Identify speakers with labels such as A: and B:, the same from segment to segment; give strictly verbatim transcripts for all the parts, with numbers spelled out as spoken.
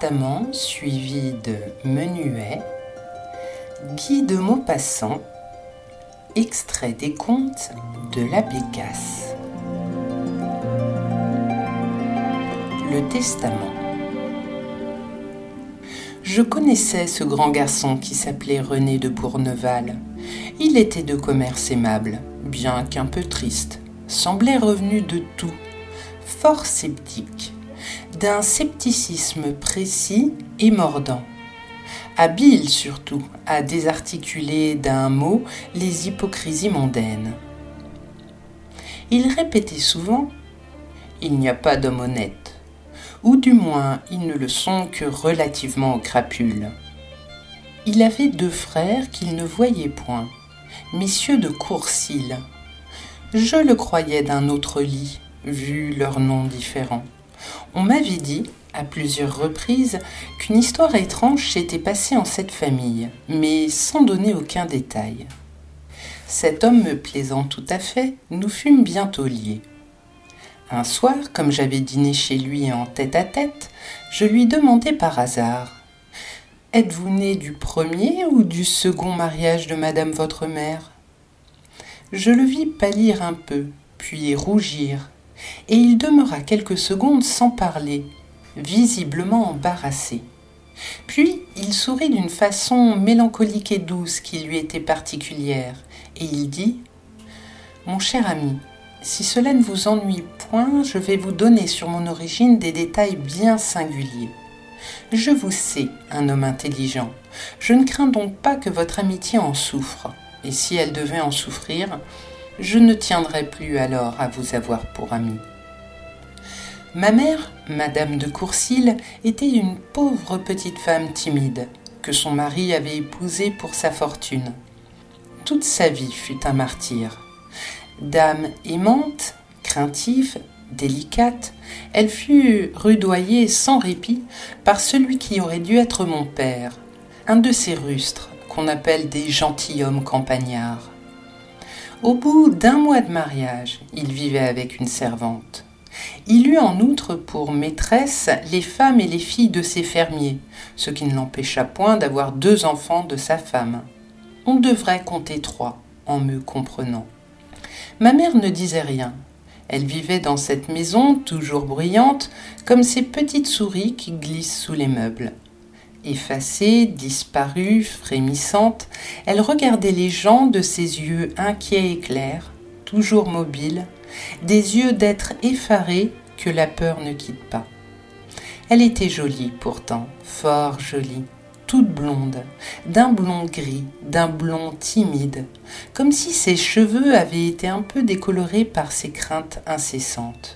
A: Testament suivi de Menuet, Guy de Maupassant, extrait des contes de l'abbé Casse. Le Testament. Je connaissais ce grand garçon qui s'appelait René de Bourneval. Il était de commerce aimable, bien qu'un peu triste, semblait revenu de tout, fort sceptique, d'un scepticisme précis et mordant, habile surtout à désarticuler d'un mot les hypocrisies mondaines. Il répétait souvent « Il n'y a pas d'homme honnête », ou du moins ils ne le sont que relativement aux crapules. Il avait deux frères qu'il ne voyait point, messieurs de Courcils. Je le croyais d'un autre lit, vu leurs noms différents. On m'avait dit, à plusieurs reprises, qu'une histoire étrange s'était passée en cette famille, mais sans donner aucun détail. Cet homme me plaisant tout à fait, nous fûmes bientôt liés. Un soir, comme j'avais dîné chez lui en tête-à-tête, je lui demandai par hasard « Êtes-vous né du premier ou du second mariage de madame votre mère ?» Je le vis pâlir un peu, puis rougir, et il demeura quelques secondes sans parler, visiblement embarrassé. Puis il sourit d'une façon mélancolique et douce qui lui était particulière, et il dit « Mon cher ami, si cela ne vous ennuie point, je vais vous donner sur mon origine des détails bien singuliers. Je vous sais un homme intelligent, je ne crains donc pas que votre amitié en souffre, et si elle devait en souffrir, je ne tiendrai plus alors à vous avoir pour ami. Ma mère, madame de Courcils, était une pauvre petite femme timide, que son mari avait épousée pour sa fortune. Toute sa vie fut un martyr. Dame aimante, craintive, délicate, elle fut rudoyée sans répit par celui qui aurait dû être mon père, un de ces rustres qu'on appelle des gentilshommes campagnards. Au bout d'un mois de mariage, il vivait avec une servante. Il eut en outre pour maîtresse les femmes et les filles de ses fermiers, ce qui ne l'empêcha point d'avoir deux enfants de sa femme. On devrait compter trois, en me comprenant. Ma mère ne disait rien. Elle vivait dans cette maison, toujours bruyante, comme ces petites souris qui glissent sous les meubles. Effacée, disparue, frémissante, elle regardait les gens de ses yeux inquiets et clairs, toujours mobiles, des yeux d'être effarés que la peur ne quitte pas. Elle était jolie pourtant, fort jolie, toute blonde, d'un blond gris, d'un blond timide, comme si ses cheveux avaient été un peu décolorés par ses craintes incessantes.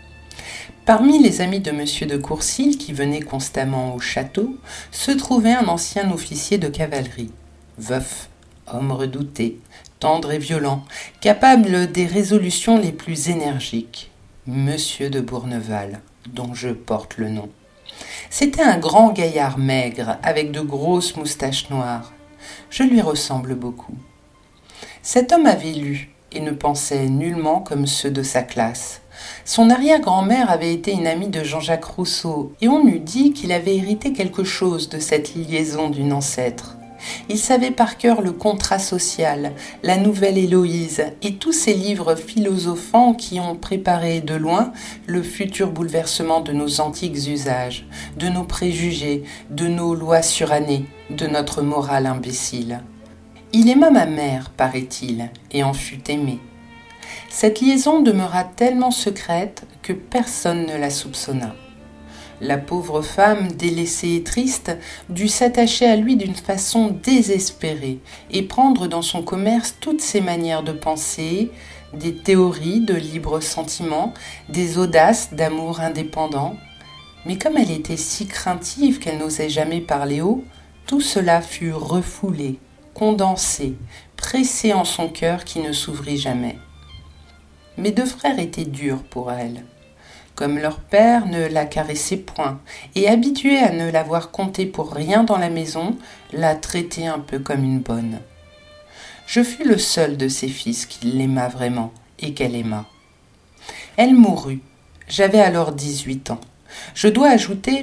A: Parmi les amis de monsieur de Courcils qui venaient constamment au château, se trouvait un ancien officier de cavalerie, veuf, homme redouté, tendre et violent, capable des résolutions les plus énergiques, monsieur de Bourneval, dont je porte le nom. C'était un grand gaillard maigre, avec de grosses moustaches noires. Je lui ressemble beaucoup. Cet homme avait lu, et ne pensait nullement comme ceux de sa classe. Son arrière-grand-mère avait été une amie de Jean-Jacques Rousseau, et on eût dit qu'il avait hérité quelque chose de cette liaison d'une ancêtre. Il savait par cœur le contrat social, la nouvelle Héloïse, et tous ces livres philosophants qui ont préparé de loin le futur bouleversement de nos antiques usages, de nos préjugés, de nos lois surannées, de notre morale imbécile. Il aima ma mère, paraît-il, et en fut aimé. Cette liaison demeura tellement secrète que personne ne la soupçonna. La pauvre femme, délaissée et triste, dut s'attacher à lui d'une façon désespérée et prendre dans son commerce toutes ses manières de penser, des théories de libre sentiment, des audaces d'amour indépendant. Mais comme elle était si craintive qu'elle n'osait jamais parler haut, tout cela fut refoulé, condensé, pressé en son cœur qui ne s'ouvrit jamais. Mes deux frères étaient durs pour elle. Comme leur père ne la caressait point, et habitué à ne la voir compter pour rien dans la maison, la traitait un peu comme une bonne. Je fus le seul de ses fils qui l'aima vraiment, et qu'elle aima. Elle mourut. J'avais alors dix-huit ans. Je dois ajouter,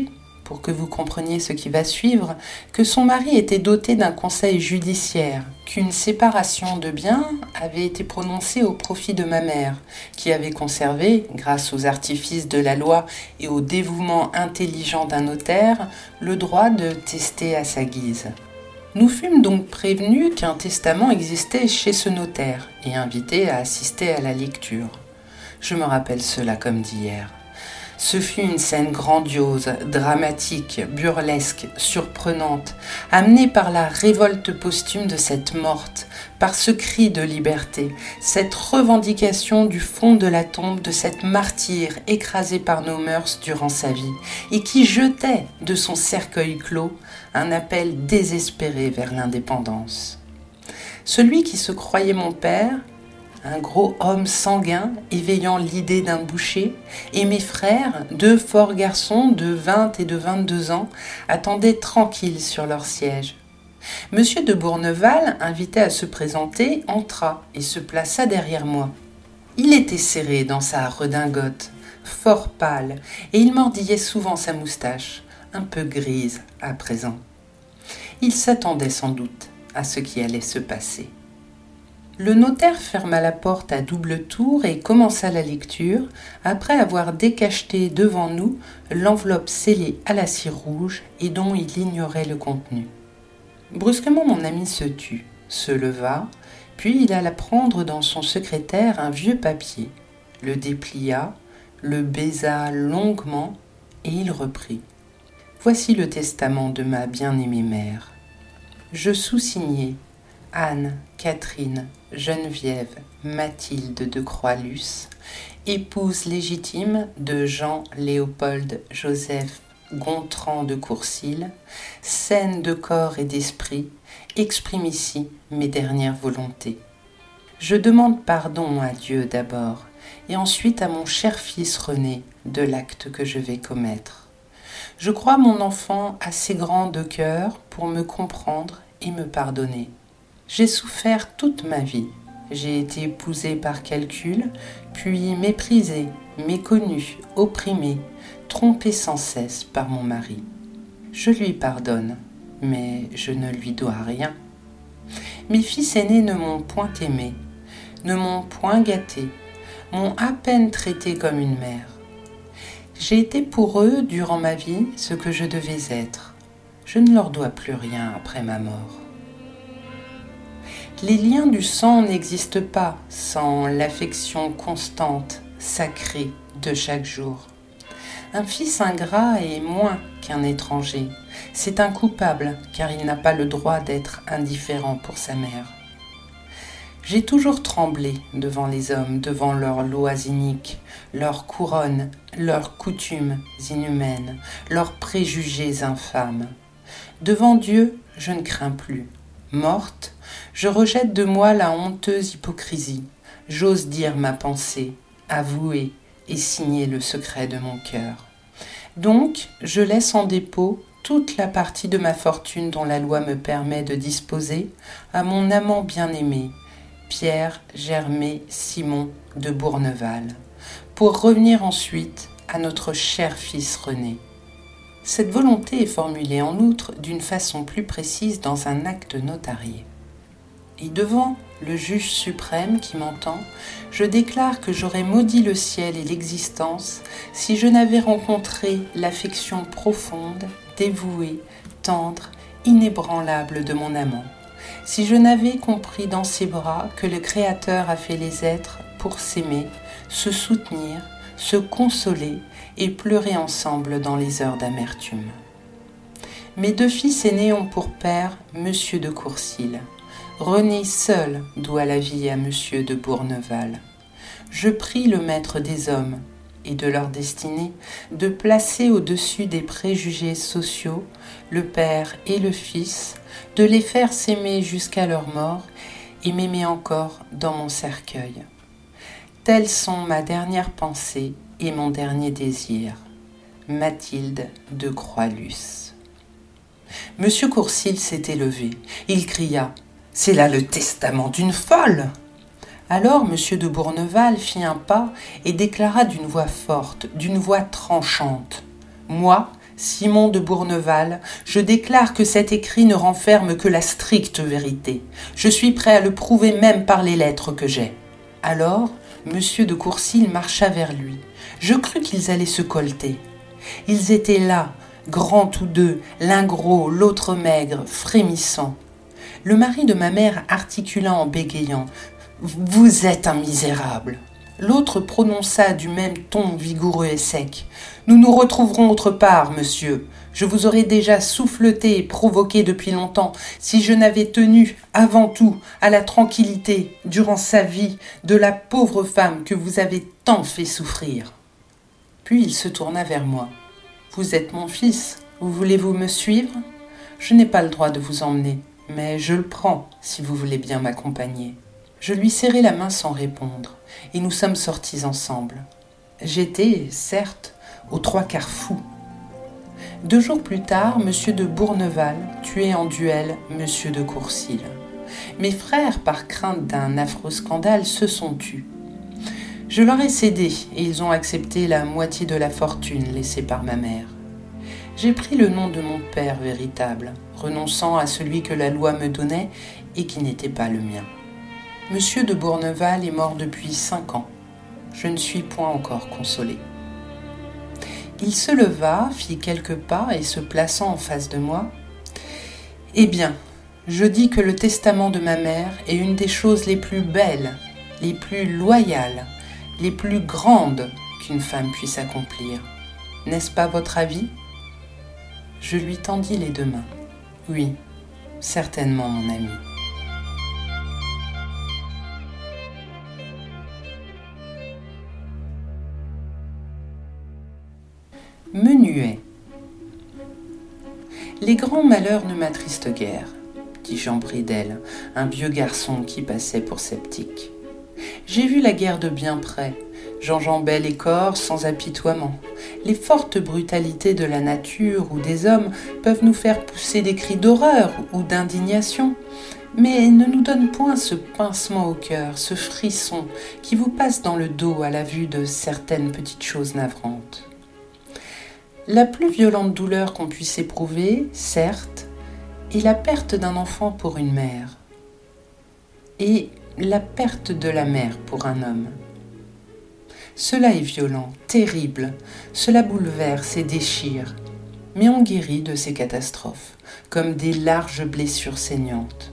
A: pour que vous compreniez ce qui va suivre, que son mari était doté d'un conseil judiciaire, qu'une séparation de biens avait été prononcée au profit de ma mère, qui avait conservé, grâce aux artifices de la loi et au dévouement intelligent d'un notaire, le droit de tester à sa guise. Nous fûmes donc prévenus qu'un testament existait chez ce notaire et invités à assister à la lecture. Je me rappelle cela comme d'hier. Ce fut une scène grandiose, dramatique, burlesque, surprenante, amenée par la révolte posthume de cette morte, par ce cri de liberté, cette revendication du fond de la tombe de cette martyre écrasée par nos mœurs durant sa vie, et qui jetait de son cercueil clos un appel désespéré vers l'indépendance. Celui qui se croyait mon père, un gros homme sanguin éveillant l'idée d'un boucher, et mes frères, deux forts garçons de vingt et de vingt-deux ans, attendaient tranquilles sur leur siège. Monsieur de Bourneval, invité à se présenter, entra et se plaça derrière moi. Il était serré dans sa redingote, fort pâle, et il mordillait souvent sa moustache, un peu grise à présent. Il s'attendait sans doute à ce qui allait se passer. Le notaire ferma la porte à double tour et commença la lecture, après avoir décacheté devant nous l'enveloppe scellée à la cire rouge et dont il ignorait le contenu. Brusquement, mon ami se tut, se leva, puis il alla prendre dans son secrétaire un vieux papier, le déplia, le baisa longuement et il reprit. « Voici le testament de ma bien-aimée mère. Je sous-signai Anne, Catherine, Geneviève, Mathilde de Croix-Luce, épouse légitime de Jean-Léopold Joseph Gontran de Courcils, saine de corps et d'esprit, exprime ici mes dernières volontés. Je demande pardon à Dieu d'abord, et ensuite à mon cher fils René de l'acte que je vais commettre. Je crois mon enfant assez grand de cœur pour me comprendre et me pardonner. J'ai souffert toute ma vie. J'ai été épousée par calcul, puis méprisée, méconnue, opprimée, trompée sans cesse par mon mari. Je lui pardonne, mais je ne lui dois rien. Mes fils aînés ne m'ont point aimée, ne m'ont point gâtée, m'ont à peine traitée comme une mère. J'ai été pour eux, durant ma vie, ce que je devais être. Je ne leur dois plus rien après ma mort. Les liens du sang n'existent pas sans l'affection constante, sacrée de chaque jour. Un fils ingrat est moins qu'un étranger. C'est un coupable, car il n'a pas le droit d'être indifférent pour sa mère. J'ai toujours tremblé devant les hommes, devant leurs lois iniques, leurs couronnes, leurs coutumes inhumaines, leurs préjugés infâmes. Devant Dieu, je ne crains plus. Morte, je rejette de moi la honteuse hypocrisie. J'ose dire ma pensée, avouer et signer le secret de mon cœur. Donc, je laisse en dépôt toute la partie de ma fortune dont la loi me permet de disposer à mon amant bien-aimé, Pierre Germé Simon de Bourneval, pour revenir ensuite à notre cher fils René. Cette volonté est formulée en outre d'une façon plus précise dans un acte notarié. Et devant le juge suprême qui m'entend, je déclare que j'aurais maudit le ciel et l'existence si je n'avais rencontré l'affection profonde, dévouée, tendre, inébranlable de mon amant, si je n'avais compris dans ses bras que le Créateur a fait les êtres pour s'aimer, se soutenir, se consoler et pleurer ensemble dans les heures d'amertume. Mes deux fils aînés ont pour père Monsieur de Courcils. René seul doit la vie à Monsieur de Bourneval. Je prie le maître des hommes et de leur destinée de placer au-dessus des préjugés sociaux le père et le fils, de les faire s'aimer jusqu'à leur mort et m'aimer encore dans mon cercueil. Telles sont ma dernière pensée et mon dernier désir. Mathilde de Croix-Luce. Monsieur Courcils s'était levé. Il cria « C'est là le testament d'une folle !» Alors Monsieur de Bourneval fit un pas et déclara d'une voix forte, d'une voix tranchante « Moi, Simon de Bourneval, je déclare que cet écrit ne renferme que la stricte vérité. Je suis prêt à le prouver même par les lettres que j'ai. » Alors, Monsieur de Courcils marcha vers lui. Je crus qu'ils allaient se colleter. Ils étaient là, grands tous deux, l'un gros, l'autre maigre, frémissant. Le mari de ma mère articula en bégayant « Vous êtes un misérable !» L'autre prononça du même ton vigoureux et sec « Nous nous retrouverons autre part, monsieur. Je vous aurais déjà souffleté et provoqué depuis longtemps si je n'avais tenu, avant tout, à la tranquillité, durant sa vie, de la pauvre femme que vous avez tant fait souffrir. » Puis il se tourna vers moi. « Vous êtes mon fils, vous voulez-vous me suivre ? Je n'ai pas le droit de vous emmener, mais je le prends si vous voulez bien m'accompagner. » Je lui serrai la main sans répondre, et nous sommes sortis ensemble. J'étais, certes, aux trois quarts fou. Deux jours plus tard, Monsieur de Bourneval tuait en duel Monsieur de Courcils. Mes frères, par crainte d'un affreux scandale, se sont tus. Je leur ai cédé, et ils ont accepté la moitié de la fortune laissée par ma mère. J'ai pris le nom de mon père véritable, renonçant à celui que la loi me donnait et qui n'était pas le mien. Monsieur de Bourneval est mort depuis cinq ans. Je ne suis point encore consolée. Il se leva, fit quelques pas et se plaçant en face de moi. « Eh bien, je dis que le testament de ma mère est une des choses les plus belles, les plus loyales, les plus grandes qu'une femme puisse accomplir. N'est-ce pas votre avis ?» Je lui tendis les deux mains. « Oui, certainement, mon ami. » Menuet. Les grands malheurs ne m'attristent guère, dit Jean Bridel, un vieux garçon qui passait pour sceptique. J'ai vu la guerre de bien près, j'enjambais les corps sans apitoiement. Les fortes brutalités de la nature ou des hommes peuvent nous faire pousser des cris d'horreur ou d'indignation, mais ne nous donnent point ce pincement au cœur, ce frisson qui vous passe dans le dos à la vue de certaines petites choses navrantes. La plus violente douleur qu'on puisse éprouver, certes, est la perte d'un enfant pour une mère et la perte de la mère pour un homme. Cela est violent, terrible, cela bouleverse et déchire, mais on guérit de ces catastrophes, comme des larges blessures saignantes.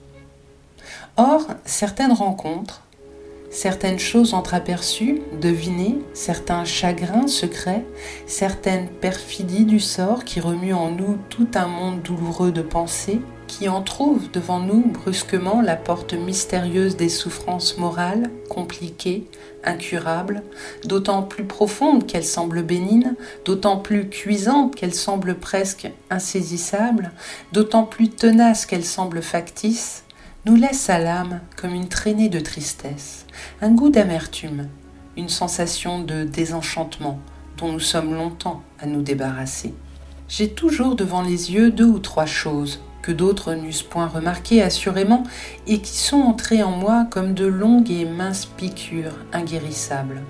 A: Or, certaines rencontres, certaines choses entreaperçues, devinées, certains chagrins secrets, certaines perfidies du sort qui remuent en nous tout un monde douloureux de pensées, qui entrouvent devant nous brusquement la porte mystérieuse des souffrances morales, compliquées, incurables, d'autant plus profondes qu'elles semblent bénignes, d'autant plus cuisantes qu'elles semblent presque insaisissables, d'autant plus tenaces qu'elles semblent factices, nous laisse à l'âme comme une traînée de tristesse, un goût d'amertume, une sensation de désenchantement dont nous sommes longtemps à nous débarrasser. J'ai toujours devant les yeux deux ou trois choses que d'autres n'eussent point remarquées assurément et qui sont entrées en moi comme de longues et minces piqûres inguérissables.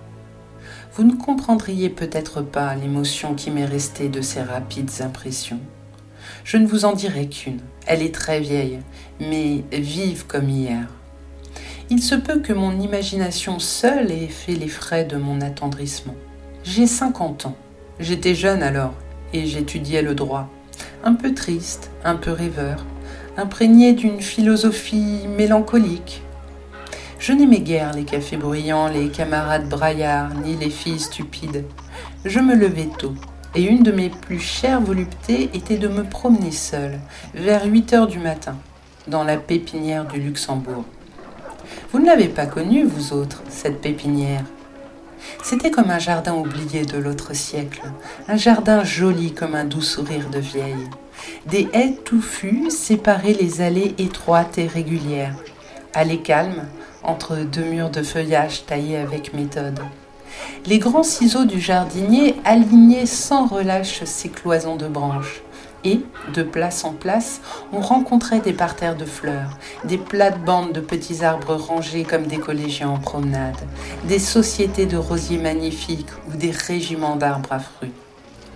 A: Vous ne comprendriez peut-être pas l'émotion qui m'est restée de ces rapides impressions. Je ne vous en dirai qu'une. Elle est très vieille, mais vive comme hier. Il se peut que mon imagination seule ait fait les frais de mon attendrissement. J'ai cinquante ans. J'étais jeune alors, et j'étudiais le droit. Un peu triste, un peu rêveur, imprégné d'une philosophie mélancolique. Je n'aimais guère les cafés bruyants, les camarades braillards, ni les filles stupides. Je me levais tôt. Et une de mes plus chères voluptés était de me promener seule, vers huit heures du matin, dans la pépinière du Luxembourg. Vous ne l'avez pas connue, vous autres, cette pépinière. C'était comme un jardin oublié de l'autre siècle, un jardin joli comme un doux sourire de vieille. Des haies touffues séparaient les allées étroites et régulières, allées calmes, entre deux murs de feuillage taillés avec méthode. Les grands ciseaux du jardinier alignaient sans relâche ces cloisons de branches, et, de place en place, on rencontrait des parterres de fleurs, des plates-bandes de petits arbres rangés comme des collégiens en promenade, des sociétés de rosiers magnifiques ou des régiments d'arbres à fruits.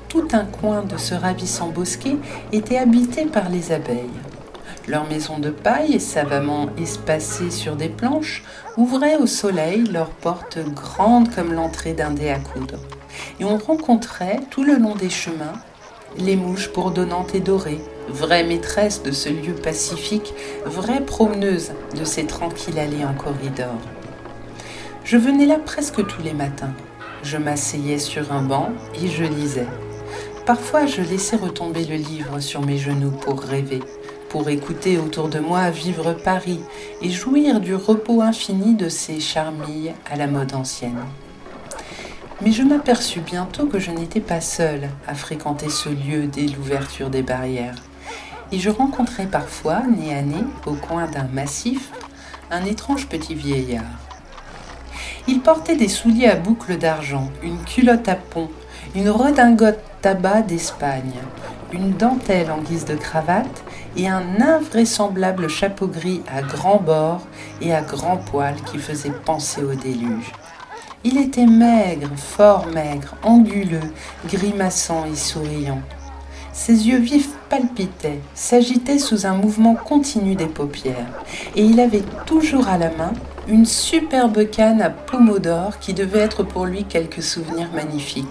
A: tout un coin de ce ravissant bosquet était habité par les abeilles. Leur maison de paille, savamment espacée sur des planches, ouvrait au soleil leurs portes grandes comme l'entrée d'un dé à coudre. Et on rencontrait, tout le long des chemins, les mouches bourdonnantes et dorées, vraies maîtresses de ce lieu pacifique, vraies promeneuses de ces tranquilles allées en corridor. Je venais là presque tous les matins. Je m'asseyais sur un banc et je lisais. Parfois, je laissais retomber le livre sur mes genoux pour rêver, pour écouter autour de moi vivre Paris et jouir du repos infini de ces charmilles à la mode ancienne. Mais je m'aperçus bientôt que je n'étais pas seule à fréquenter ce lieu dès l'ouverture des barrières. Et je rencontrais parfois, nez à nez, au coin d'un massif, un étrange petit vieillard. Il portait des souliers à boucles d'argent, une culotte à pont, une redingote tabac d'Espagne, une dentelle en guise de cravate et un invraisemblable chapeau gris à grands bords et à grands poils qui faisait penser au déluge. Il était maigre, fort maigre, anguleux, grimaçant et souriant. Ses yeux vifs palpitaient, s'agitaient sous un mouvement continu des paupières, et il avait toujours à la main une superbe canne à pommeau d'or qui devait être pour lui quelque souvenir magnifique.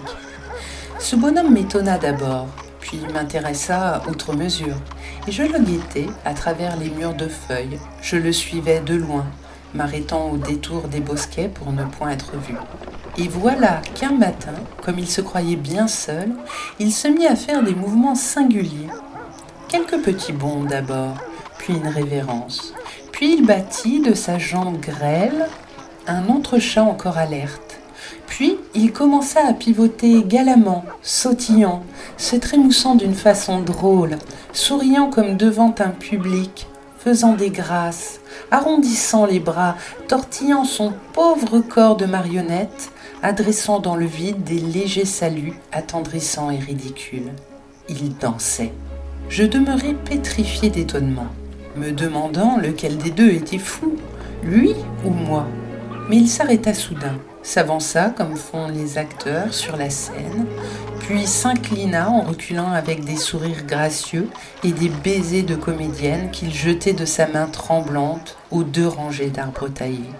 A: Ce bonhomme m'étonna d'abord, puis m'intéressa outre mesure, et je le guettais à travers les murs de feuilles. Je le suivais de loin, m'arrêtant au détour des bosquets pour ne point être vu. Et voilà qu'un matin, comme il se croyait bien seul, il se mit à faire des mouvements singuliers. Quelques petits bonds d'abord, puis une révérence. Puis il battit de sa jambe grêle un entrechat encore alerte. Puis il commença à pivoter galamment, sautillant, se trémoussant d'une façon drôle, souriant comme devant un public, faisant des grâces, arrondissant les bras, tortillant son pauvre corps de marionnette, adressant dans le vide des légers saluts attendrissants et ridicules. Il dansait. Je demeurai pétrifié d'étonnement, me demandant lequel des deux était fou, lui ou moi. Mais il s'arrêta soudain, s'avança comme font les acteurs sur la scène, puis s'inclina en reculant avec des sourires gracieux et des baisers de comédienne qu'il jetait de sa main tremblante aux deux rangées d'arbres taillés.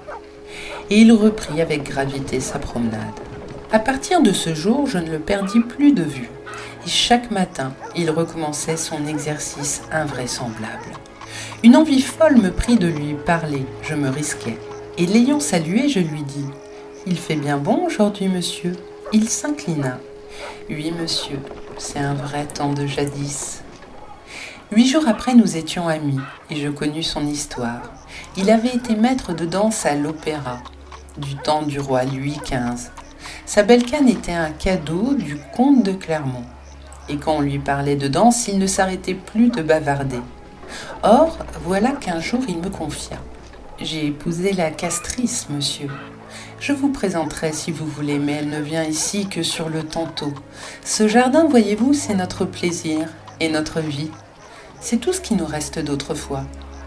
A: Et il reprit avec gravité sa promenade. À partir de ce jour, je ne le perdis plus de vue, et chaque matin, il recommençait son exercice invraisemblable. Une envie folle me prit de lui parler, je me risquai, et l'ayant salué, je lui dis « Il fait bien bon aujourd'hui, monsieur ?» Il s'inclina. « Oui, monsieur, c'est un vrai temps de jadis. » Huit jours après, nous étions amis, et je connus son histoire. Il avait été maître de danse à l'opéra, du temps du roi Louis quinze. Sa belle canne était un cadeau du comte de Clermont, et quand on lui parlait de danse, il ne s'arrêtait plus de bavarder. Or, voilà qu'un jour il me confia. « J'ai épousé la castrice, monsieur. Je vous présenterai si vous voulez, mais elle ne vient ici que sur le tantôt. Ce jardin, voyez-vous, c'est notre plaisir et notre vie. C'est tout ce qui nous reste d'autrefois.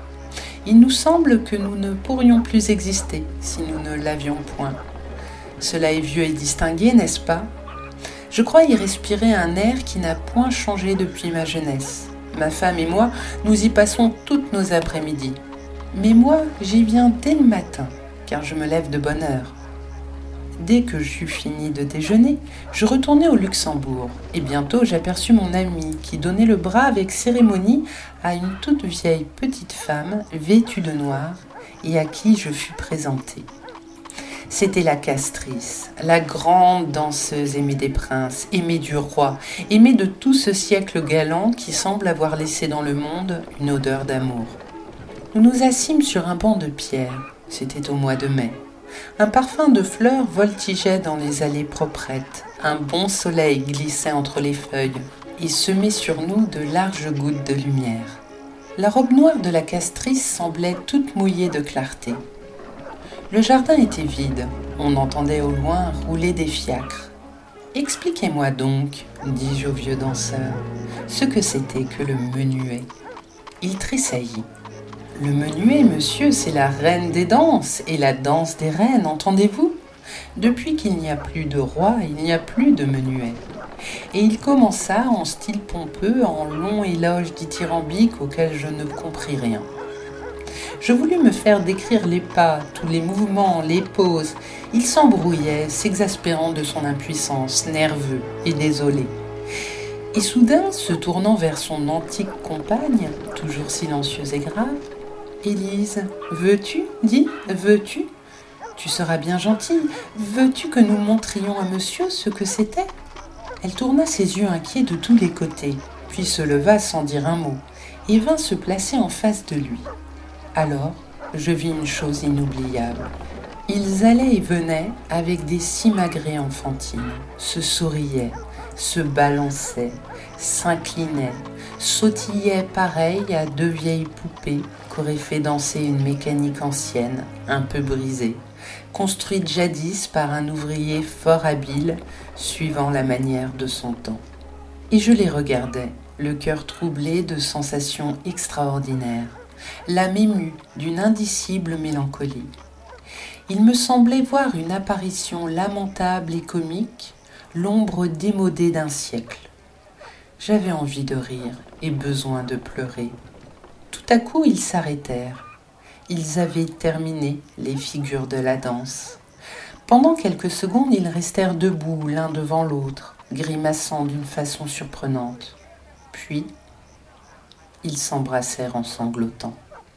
A: Il nous semble que nous ne pourrions plus exister si nous ne l'avions point. Cela est vieux et distingué, n'est-ce pas? Je crois y respirer un air qui n'a point changé depuis ma jeunesse. Ma femme et moi, nous y passons toutes nos après-midi. Mais moi, j'y viens dès le matin, car je me lève de bonne heure. Dès que j'eus fini de déjeuner, je retournai au Luxembourg, et bientôt j'aperçus mon ami qui donnait le bras avec cérémonie à une toute vieille petite femme vêtue de noir et à qui je fus présenté. C'était la castrice, la grande danseuse aimée des princes, aimée du roi, aimée de tout ce siècle galant qui semble avoir laissé dans le monde une odeur d'amour. Nous nous assîmes sur un banc de pierre, c'était au mois de mai. Un parfum de fleurs voltigeait dans les allées proprettes, un bon soleil glissait entre les feuilles et semait sur nous de larges gouttes de lumière. La robe noire de la castrice semblait toute mouillée de clarté. Le jardin était vide, on entendait au loin rouler des fiacres. « Expliquez-moi donc, dis-je au vieux danseur, ce que c'était que le menuet. » Il tressaillit. « Le menuet, monsieur, c'est la reine des danses et la danse des reines, entendez-vous? Depuis qu'il n'y a plus de roi, il n'y a plus de menuet. Et il commença en style pompeux, en long éloge dithyrambique auquel je ne compris rien. Je voulus me faire décrire les pas, tous les mouvements, les poses. Il s'embrouillait, s'exaspérant de son impuissance, nerveux et désolé. Et soudain, se tournant vers son antique compagne, toujours silencieuse et grave, « Élise, veux-tu, dis, veux-tu ? Tu seras bien gentille. Veux-tu que nous montrions à monsieur ce que c'était ?» Elle tourna ses yeux inquiets de tous les côtés, puis se leva sans dire un mot, et vint se placer en face de lui. Alors, je vis une chose inoubliable. Ils allaient et venaient avec des simagrées enfantines, se souriaient, se balançaient, s'inclinaient, sautillaient pareil à deux vieilles poupées qu'aurait fait danser une mécanique ancienne, un peu brisée, construite jadis par un ouvrier fort habile, suivant la manière de son temps. Et je les regardais, le cœur troublé de sensations extraordinaires, l'âme émue d'une indicible mélancolie. Il me semblait voir une apparition lamentable et comique, l'ombre démodée d'un siècle. J'avais envie de rire et besoin de pleurer. Tout à coup, ils s'arrêtèrent. Ils avaient terminé les figures de la danse. Pendant quelques secondes, ils restèrent debout l'un devant l'autre, grimaçant d'une façon surprenante. Puis, ils s'embrassèrent en sanglotant.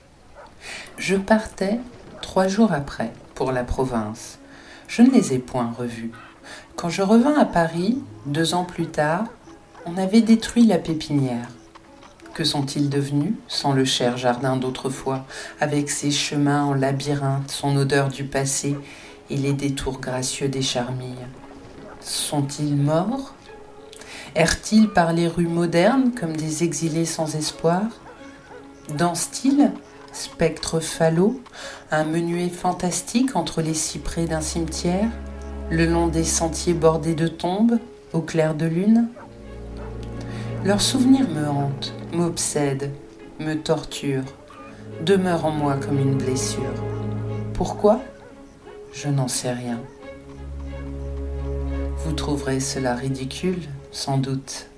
A: Je partais trois jours après pour la province. Je ne les ai point revus. Quand je revins à Paris, deux ans plus tard, on avait détruit la pépinière. Que sont-ils devenus sans le cher jardin d'autrefois, avec ses chemins en labyrinthe, son odeur du passé et les détours gracieux des charmilles? Sont-ils morts? Errent-ils par les rues modernes comme des exilés sans espoir? Dansent-ils, spectres falots, un menuet fantastique entre les cyprès d'un cimetière, le long des sentiers bordés de tombes, au clair de lune? Leurs souvenirs me hantent, m'obsèdent, me torturent, demeurent en moi comme une blessure. Pourquoi? Je n'en sais rien. Vous trouverez cela ridicule, sans doute.